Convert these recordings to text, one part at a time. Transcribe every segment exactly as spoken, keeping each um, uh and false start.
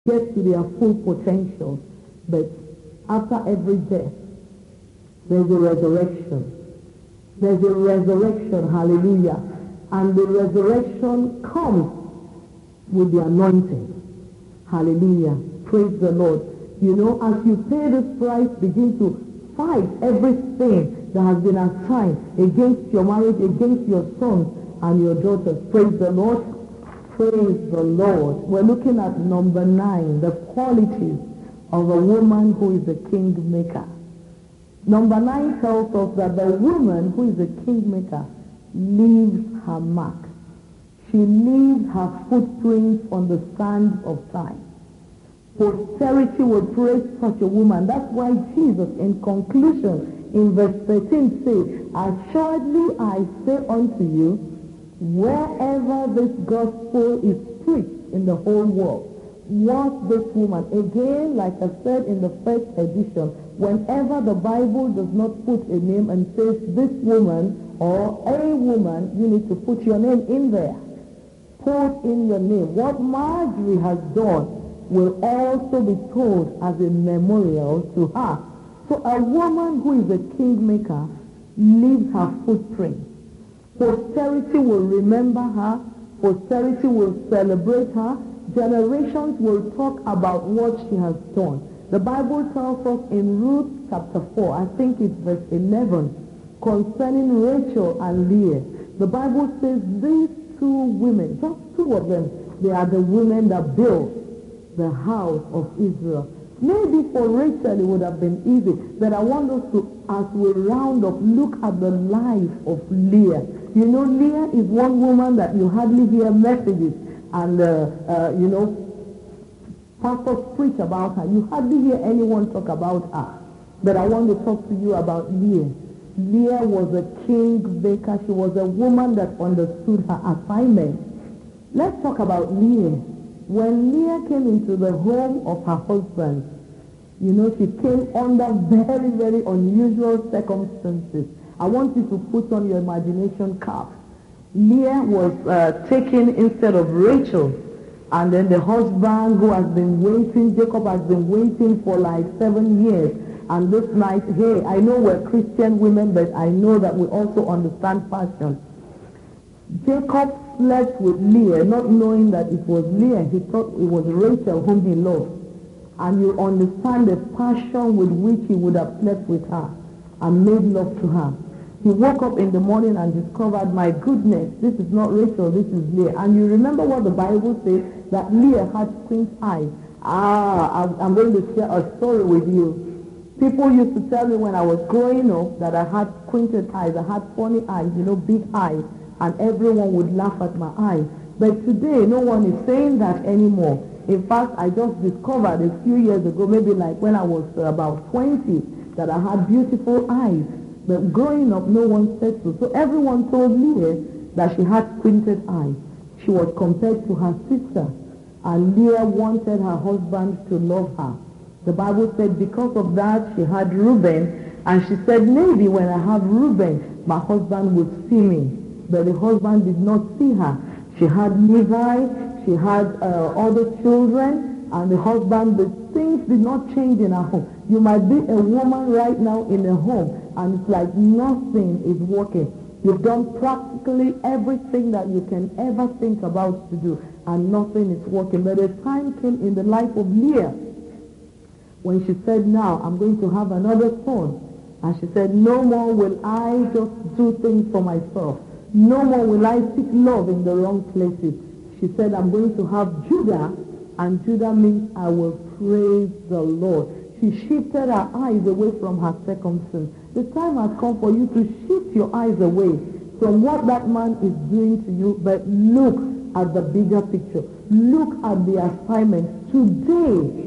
get to their full potential. But after every death, there's a resurrection. There's a resurrection, hallelujah. And the resurrection comes with the anointing. Hallelujah. Praise the Lord. You know, as you pay this price, begin to fight everything that has been assigned against your marriage, against your sons and your daughters. Praise the Lord. Praise the Lord. We're looking at number nine, the qualities of a woman who is a kingmaker. Number nine tells us that the woman who is a kingmaker leaves her mark. She leaves her footprints on the sand of time. Posterity will praise such a woman. That's why Jesus, in conclusion, in verse thirteen, says, "Assuredly I say unto you, wherever this gospel is preached in the whole world, watch this woman." Again, like I said in the first edition, whenever the Bible does not put a name and says this woman or a woman, you need to put your name in there. Put in your name. What Marjorie has done will also be told as a memorial to her. So a woman who is a kingmaker leaves her footprint. Posterity will remember her. Posterity will celebrate her. Generations will talk about what she has done. The Bible tells us in Ruth chapter four, I think it's verse eleven, concerning Rachel and Leah. The Bible says these two women, just two of them, they are the women that built the house of Israel. Maybe for Rachel it would have been easy, but I want us to, as we round up, look at the life of Leah. You know, Leah is one woman that you hardly hear messages and, uh, uh, you know, pastors preach about her. You hardly hear anyone talk about her. But I want to talk to you about Leah. Leah was a kingmaker. She was a woman that understood her assignment. Let's talk about Leah. When Leah came into the home of her husband, you know, she came under very, very unusual circumstances. I want you to put on your imagination cap. Leah was uh, taken instead of Rachel. And then the husband who has been waiting, Jacob has been waiting for like seven years. And this night, hey, I know we're Christian women, but I know that we also understand passion. Jacob slept with Leah, not knowing that it was Leah. He thought it was Rachel whom he loved. And you understand the passion with which he would have slept with her and made love to her. He woke up in the morning and discovered, my goodness, this is not Rachel, this is Leah. And you remember what the Bible says, that Leah had squint eyes. Ah, I'm going to share a story with you. People used to tell me when I was growing up that I had squinted eyes, I had funny eyes, you know, big eyes, and everyone would laugh at my eyes. But today, no one is saying that anymore. In fact, I just discovered a few years ago, maybe like when I was about twenty, that I had beautiful eyes. But growing up, no one said so. So everyone told Leah that she had squinted eyes. She was compared to her sister. And Leah wanted her husband to love her. The Bible said because of that, she had Reuben. And she said, maybe when I have Reuben, my husband would see me. But the husband did not see her. She had Levi. She had uh, other children. And the husband, the things did not change in her home. You might be a woman right now in a home, and it's like nothing is working. You've done practically everything that you can ever think about to do, and nothing is working. But a time came in the life of Leah when she said, now I'm going to have another son. And she said, no more will I just do things for myself. No more will I seek love in the wrong places. She said, I'm going to have Judah, and Judah means I will praise the Lord. She shifted her eyes away from her circumstance. The time has come for you to shift your eyes away from what that man is doing to you, but look at the bigger picture. Look at the assignment. Today,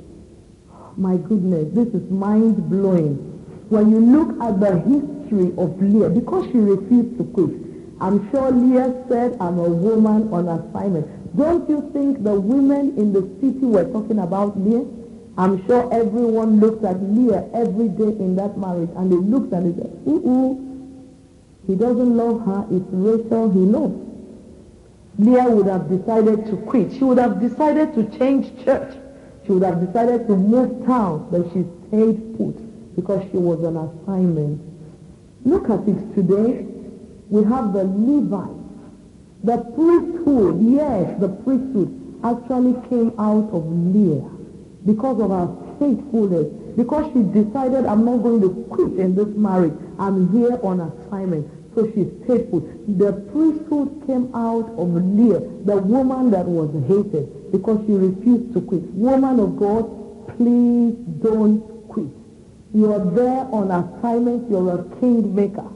my goodness, this is mind-blowing. When you look at the history of Leah, because she refused to quit, I'm sure Leah said, I'm a woman on assignment. Don't you think the women in the city were talking about Leah? I'm sure everyone looked at Leah every day in that marriage, and they looked and they said, ooh, he doesn't love her, it's Rachel he loves. Leah would have decided to quit. She would have decided to change church. She would have decided to move town, but she stayed put because she was on assignment. Look at it today. We have the Levites. The priesthood, yes, the priesthood actually came out of Leah because of her faithfulness. Because she decided, I'm not going to quit in this marriage. I'm here on assignment. So she's faithful. The priesthood came out of Leah, the woman that was hated, because she refused to quit. Woman of God, please don't quit. You are there on assignment. You're a kingmaker.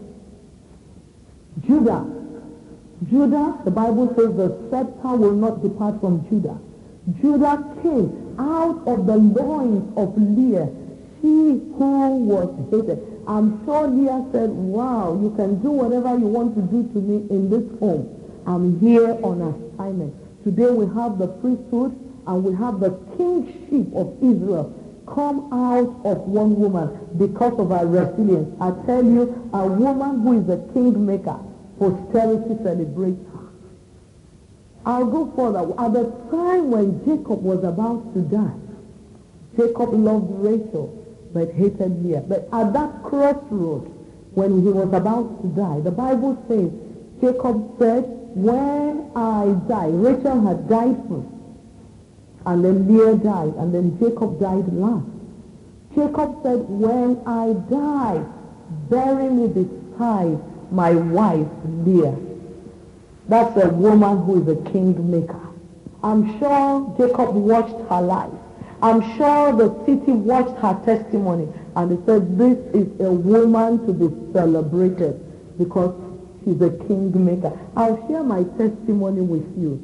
Judah. Judah, the Bible says the scepter will not depart from Judah. Judah came out of the loins of Leah, she who was hated. I'm sure Leah said, wow, you can do whatever you want to do to me in this home. I'm here on assignment. Today we have the priesthood and we have the kingship of Israel come out of one woman because of her resilience. I tell you, a woman who is a kingmaker, posterity celebrates her. I'll go further. At the time when Jacob was about to die, Jacob loved Rachel but hated Leah. But at that crossroad, when he was about to die, the Bible says, Jacob said, when I die, Rachel had died first, and then Leah died, and then Jacob died last. Jacob said, when I die, bury me beside my wife Leah. That's a woman who is a kingmaker. I'm sure Jacob watched her life. I'm sure the city watched her testimony, and they said, this is a woman to be celebrated because she's a kingmaker. I'll share my testimony with you.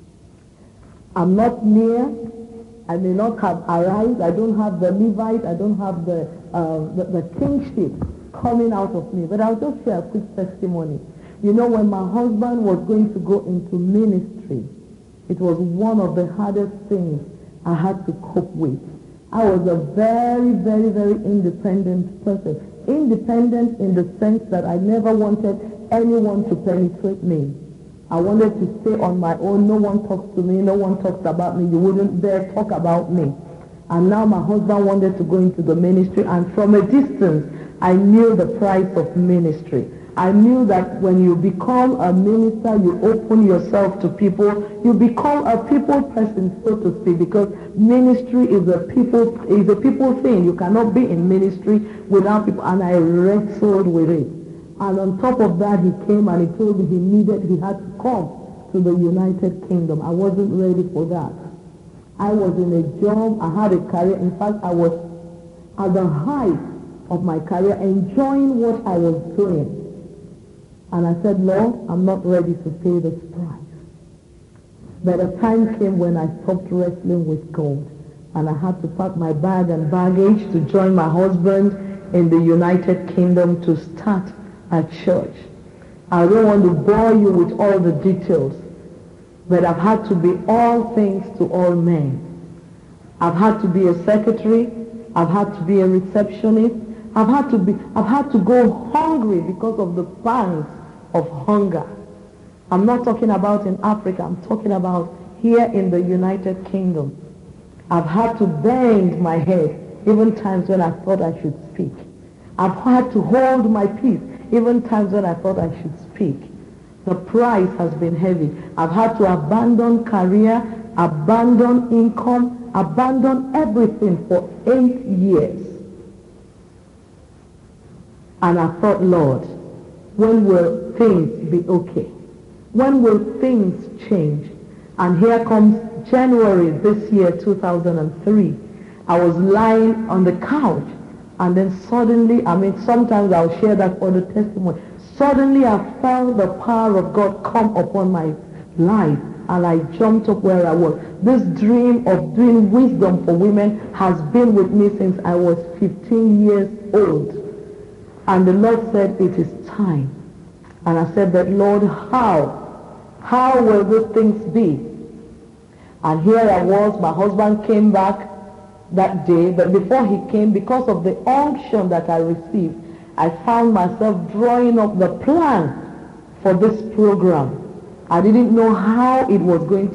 I'm not near. I may not have arrived. I don't have the Levite. I don't have the, uh, the, the kingship coming out of me. But I'll just share a quick testimony. You know, when my husband was going to go into ministry, it was one of the hardest things I had to cope with. I was a very, very, very independent person. Independent in the sense that I never wanted anyone to penetrate me. I wanted to stay on my own. No one talks to me. No one talks about me. You wouldn't dare talk about me. And now my husband wanted to go into the ministry, and from a distance, I knew the price of ministry. I knew that when you become a minister, you open yourself to people. You become a people person, so to speak, because ministry is a people is a people thing. You cannot be in ministry without people. And I wrestled with it. And on top of that, he came and he told me he needed, he had to come to the United Kingdom. I wasn't ready for that. I was in a job. I had a career. In fact, I was at the height of my career, enjoying what I was doing. And I said, Lord, I'm not ready to pay this price. But a time came when I stopped wrestling with God, and I had to pack my bag and baggage to join my husband in the United Kingdom to start a church. I don't want to bore you with all the details, but I've had to be all things to all men. I've had to be a secretary. I've had to be a receptionist. I've had to be, I've had to go hungry because of the pangs of hunger. I'm not talking about in Africa. I'm talking about here in the United Kingdom. I've had to bend my head even times when I thought I should speak. I've had to hold my peace even times when I thought I should speak. The price has been heavy. I've had to abandon career, abandon income, abandon everything for eight years. And I thought, Lord, when will things be okay? When will things change? And here comes January this year, two thousand three. I was lying on the couch, and then suddenly, I mean, sometimes I'll share that other testimony. Suddenly I felt the power of God come upon my life, and I jumped up where I was. This dream of doing wisdom for women has been with me since I was fifteen years old. And the Lord said, it is time. And I said, but Lord, how? How will these things be? And here I was, my husband came back that day, but before he came, because of the unction that I received, I found myself drawing up the plan for this program. I didn't know how it was going to be,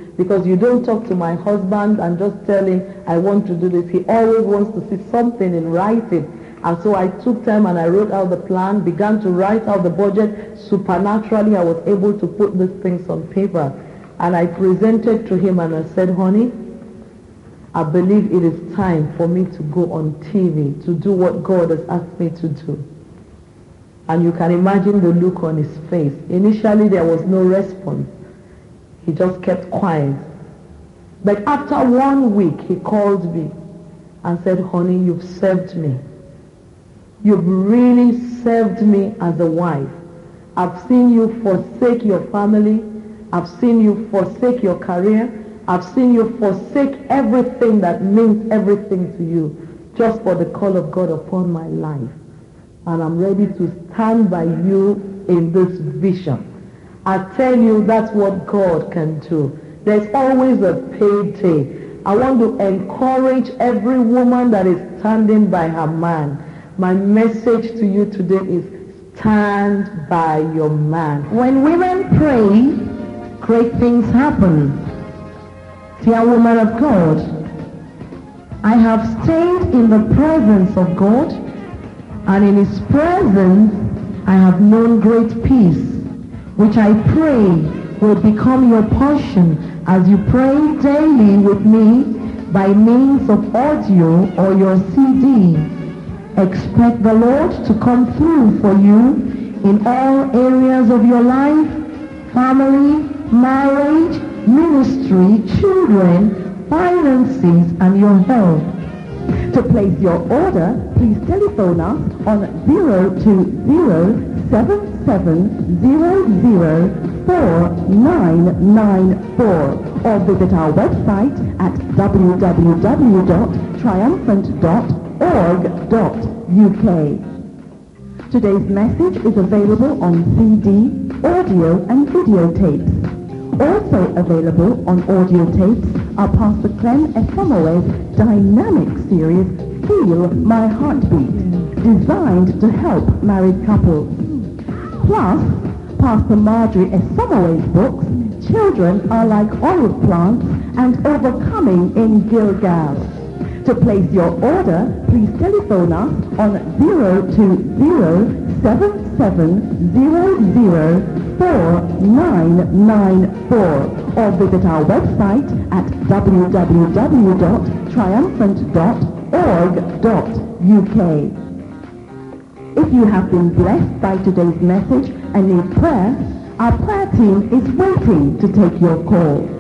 because you don't talk to my husband and just tell him, I want to do this. He always wants to see something in writing. And so I took time and I wrote out the plan, began to write out the budget. Supernaturally, I was able to put these things on paper. And I presented to him and I said, honey, I believe it is time for me to go on T V, to do what God has asked me to do. And you can imagine the look on his face. Initially, there was no response. He just kept quiet. But after one week, he called me and said, honey, you've served me. You've really served me as a wife. I've seen you forsake your family. I've seen you forsake your career. I've seen you forsake everything that means everything to you just for the call of God upon my life. And I'm ready to stand by you in this vision. I tell you, that's what God can do. There's always a payday. I want to encourage every woman that is standing by her man. My message to you today is stand by your man. When women pray, great things happen. Dear woman of God, I have stayed in the presence of God, and in his presence I have known great peace, which I pray will become your portion as you pray daily with me by means of audio or your C D. Expect the Lord to come through for you in all areas of your life, family, marriage, ministry, children, finances, and your health. To place your order, please telephone us on zero two zero, seven seven zero zero, four nine nine four or visit our website at w w w dot triumphant dot org dot u k. Today's message is available on C D, audio and video tapes. Also available on audio tapes are Pastor Clem Esamoe's dynamic series, Feel My Heartbeat, designed to help married couples. Plus, Pastor Marjorie Esamoe's books, Children Are Like Olive Plants and Overcoming in Gilgal. To place your order, please telephone us on zero two zero, seven seven zero zero, four nine nine four or visit our website at w w w dot triumphant dot org dot u k. If you have been blessed by today's message and need prayer, our prayer team is waiting to take your call.